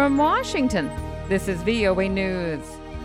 From Washington, this is VOA News.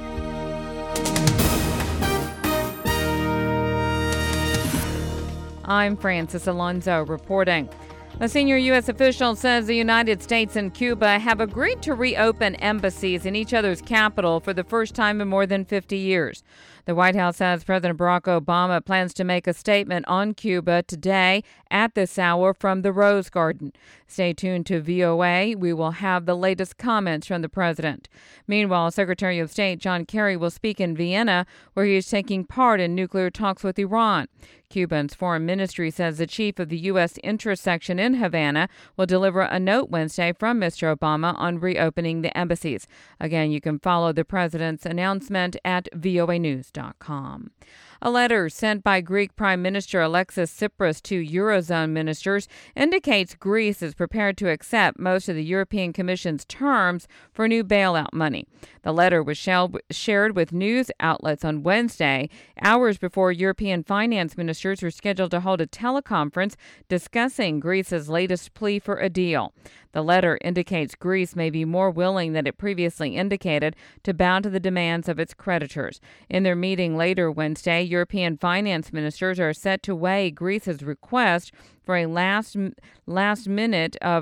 I'm Francis Alonso reporting. A senior U.S. official says the United States and Cuba have agreed to reopen embassies in each other's capital for the first time in more than 50 years. The White House says President Barack Obama plans to make a statement on Cuba today at this hour from the Rose Garden. Stay tuned to VOA. We will have the latest comments from the president. Meanwhile, Secretary of State John Kerry will speak in Vienna, where he is taking part in nuclear talks with Iran. Cuba's foreign ministry says the chief of the U.S. interest section in Havana will deliver a note Wednesday from Mr. Obama on reopening the embassies. Again, you can follow the president's announcement at voanews.com. A letter sent by Greek Prime Minister Alexis Tsipras to Eurozone ministers indicates Greece is prepared to accept most of the European Commission's terms for new bailout money. The letter was shared with news outlets on Wednesday, hours before European finance ministers were scheduled to hold a teleconference discussing Greece's latest plea for a deal. The letter indicates Greece may be more willing than it previously indicated to bow to the demands of its creditors. In their meeting later Wednesday, European finance ministers are set to weigh Greece's request for a last minute of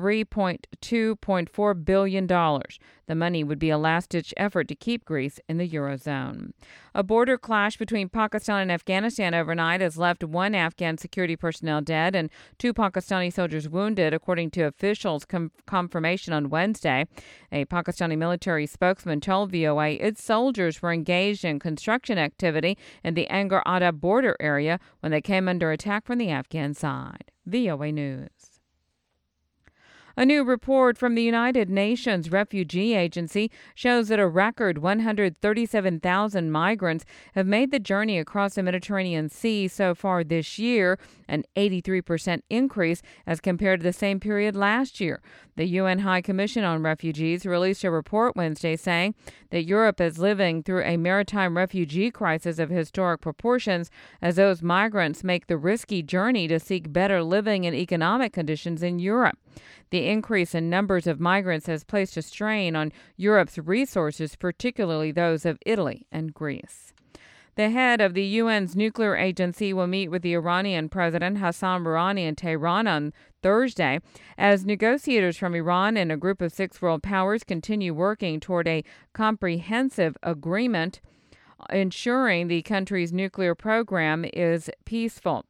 $3.4 billion. The money would be a last-ditch effort to keep Greece in the Eurozone. A border clash between Pakistan and Afghanistan overnight has left one Afghan security personnel dead and two Pakistani soldiers wounded, according to officials' confirmation on Wednesday. A Pakistani military spokesman told VOA its soldiers were engaged in construction activity in the Angar-Ada border area when they came under attack from the Afghan side. VOA News. A new report from the United Nations Refugee Agency shows that a record 137,000 migrants have made the journey across the Mediterranean Sea so far this year, an 83% increase as compared to the same period last year. The UN High Commission on Refugees released a report Wednesday saying that Europe is living through a maritime refugee crisis of historic proportions as those migrants make the risky journey to seek better living and economic conditions in Europe. The increase in numbers of migrants has placed a strain on Europe's resources, particularly those of Italy and Greece. The head of the UN's nuclear agency will meet with the Iranian President Hassan Rouhani in Tehran on Thursday as negotiators from Iran and a group of 6 world powers continue working toward a comprehensive agreement ensuring the country's nuclear program is peaceful.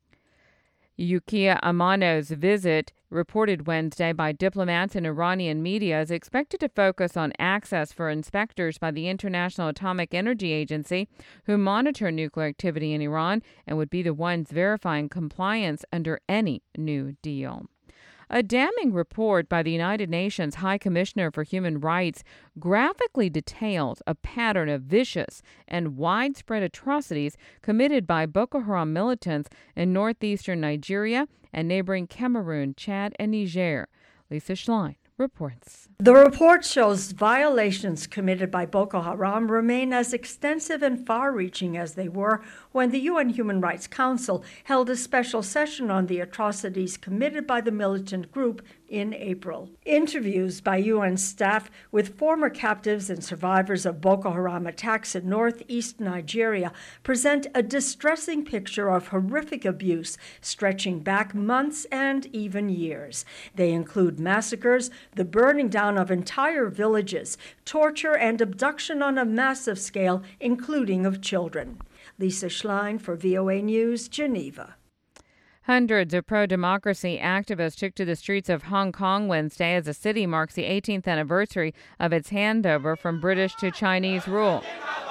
Yukiya Amano's visit, reported Wednesday by diplomats and Iranian media, is expected to focus on access for inspectors by the International Atomic Energy Agency, who monitor nuclear activity in Iran and would be the ones verifying compliance under any new deal. A damning report by the United Nations High Commissioner for Human Rights graphically details a pattern of vicious and widespread atrocities committed by Boko Haram militants in northeastern Nigeria and neighboring Cameroon, Chad, and Niger. Lisa Schlein reports. The report shows violations committed by Boko Haram remain as extensive and far-reaching as they were when the UN Human Rights Council held a special session on the atrocities committed by the militant group in April. Interviews by UN staff with former captives and survivors of Boko Haram attacks in northeast Nigeria present a distressing picture of horrific abuse stretching back months and even years. They include massacres, the burning down of entire villages, torture and abduction on a massive scale, including of children. Lisa Schlein for VOA News, Geneva. Hundreds of pro-democracy activists took to the streets of Hong Kong Wednesday as the city marks the 18th anniversary of its handover from British to Chinese rule.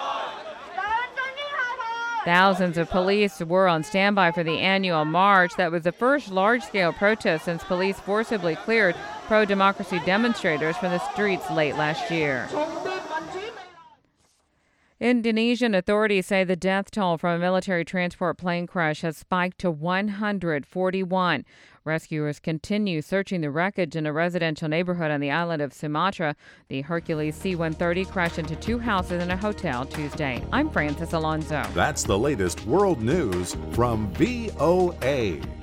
Thousands of police were on standby for the annual march that was the first large-scale protest since police forcibly cleared pro-democracy demonstrators from the streets late last year. Indonesian authorities say the death toll from a military transport plane crash has spiked to 141. Rescuers continue searching the wreckage in a residential neighborhood on the island of Sumatra. The Hercules C-130 crashed into 2 houses and a hotel Tuesday. I'm Francis Alonso. That's the latest world news from VOA.